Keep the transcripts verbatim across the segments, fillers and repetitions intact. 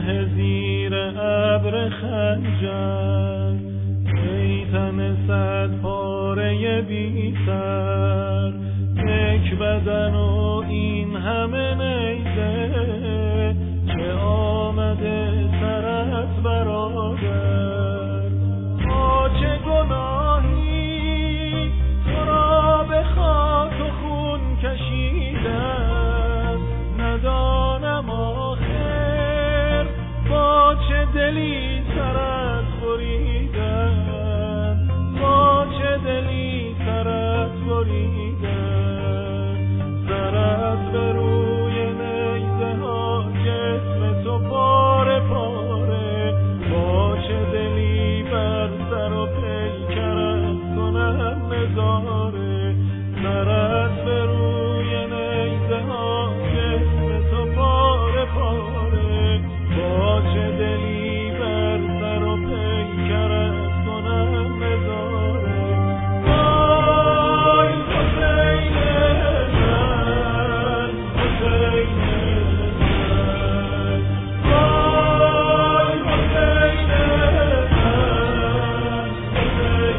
ته زیر ابر خنجر، ای تن صد پاره بی سر، یک بدن و این همه نیزه، چه آمده سرت برادر؟ ما چه گناهی تو را به خاک و خون کشیدم، ندانم آخر با چه دلی سرت بریدم، با چه دلی سرت بریدم. سرت به روی نیزه ها جسم تو پاره پاره، با چه دلی بر سر و پیکرت کنم نظاره. سرت به روی نیزه ها جسم تو پاره پاره، با چه دلی بر سر و پیکرت کنم نظاره. وای حسین من، حسین من، وای حسین من، حسین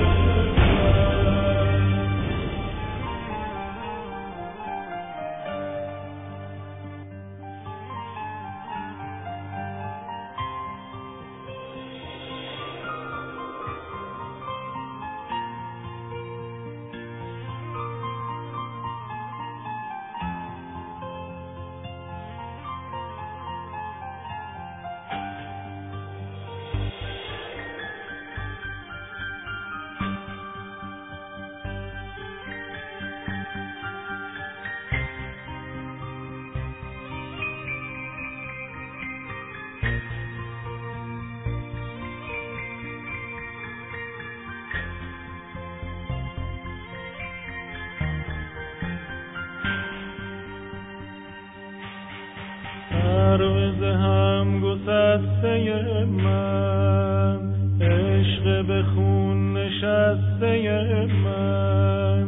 پرواز هم گسسته من، عشق به خون نشسته من،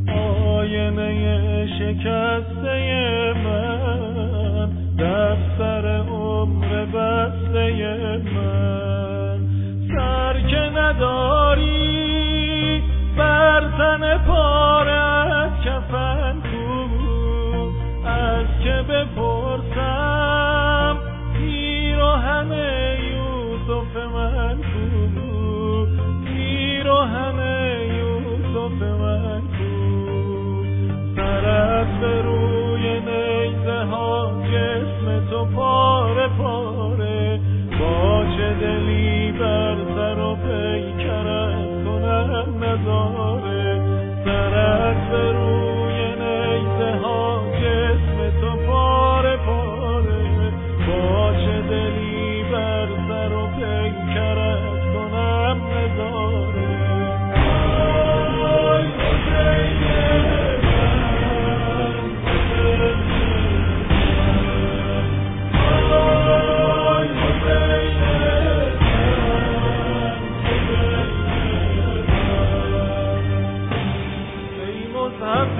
آینه شکسته من، دفتر عمر بسته من. سر که نداری بر تن پارت کفن کو، از که بپرسم پیراهن یوسف من کو، پیراهن یوسف من کو. سرت به روی نیزه ها جسم تو پاره پاره، با چه دلی بر سر و پیکرت کنم نظاره. سرت به روی نیزه ها جسم تو پاره پاره، با چه دلی بر سر و پیکرت کنم نظاره. وای حسین من، حسین من، وای حسین من، حسین من. ای مصحف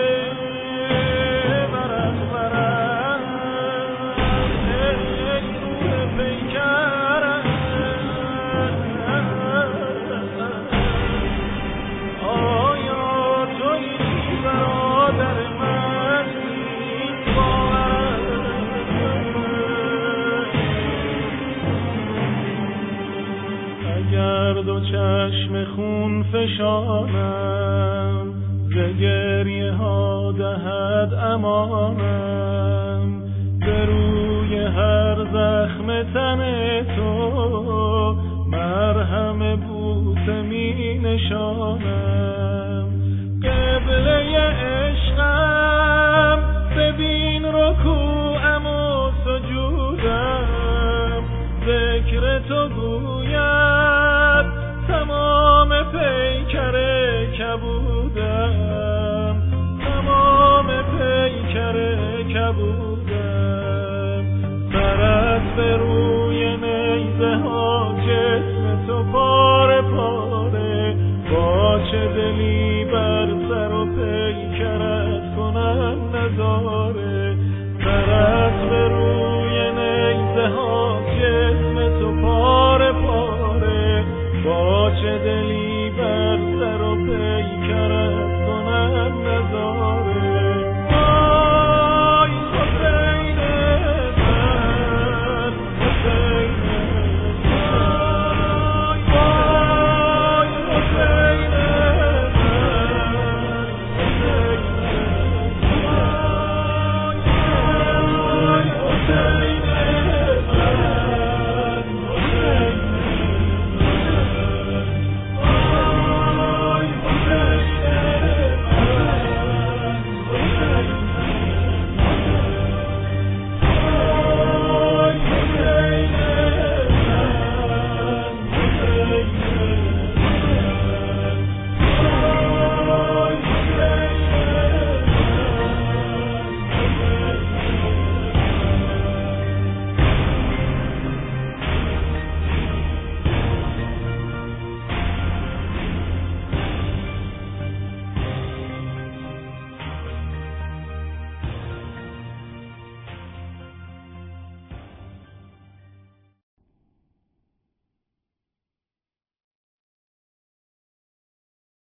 دو چشم خون فشانم، ز گریه ها دهد امانم، به روی هر زخم تن تو مرهم بوسه می نشانم.